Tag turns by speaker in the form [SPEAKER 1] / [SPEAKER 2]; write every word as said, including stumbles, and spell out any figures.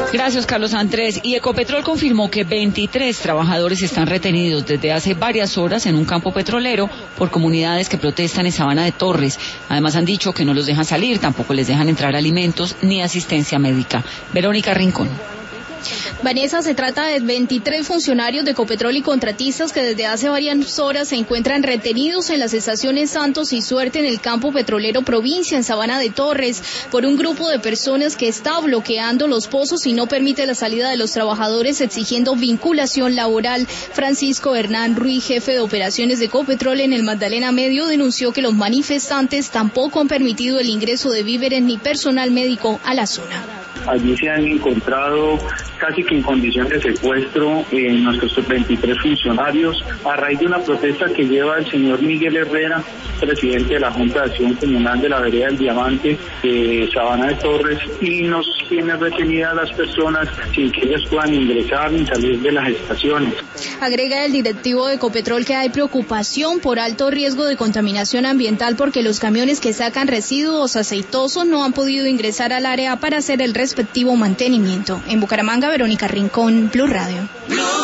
[SPEAKER 1] Gracias, Carlos Andrés. Y Ecopetrol confirmó que veintitrés trabajadores están retenidos desde hace varias horas en un campo petrolero por comunidades que protestan en Sabana de Torres. Además han dicho que no los dejan salir, tampoco les dejan entrar alimentos ni asistencia médica. Verónica Rincón.
[SPEAKER 2] Vanessa, se trata de veintitrés funcionarios de Ecopetrol y contratistas que desde hace varias horas se encuentran retenidos en las estaciones Santos y Suerte en el campo petrolero Provincia, en Sabana de Torres, por un grupo de personas que está bloqueando los pozos y no permite la salida de los trabajadores, exigiendo vinculación laboral. Francisco Hernán Ruiz, jefe de operaciones de Ecopetrol en el Magdalena Medio, denunció que los manifestantes tampoco han permitido el ingreso de víveres ni personal médico a la zona.
[SPEAKER 3] Allí se han encontrado casi que en condición de secuestro eh, nuestros veintitrés funcionarios a raíz de una protesta que lleva el señor Miguel Herrera, presidente de la Junta de Acción Comunal de la Vereda del Diamante, de Sabana de Torres, y nos tiene retenidas las personas sin que ellas puedan ingresar ni salir de las estaciones.
[SPEAKER 2] Agrega el directivo de Ecopetrol que hay preocupación por alto riesgo de contaminación ambiental porque los camiones que sacan residuos aceitosos no han podido ingresar al área para hacer el respectivo mantenimiento. En Bucaramanga, Verónica Rincón, Blue Radio.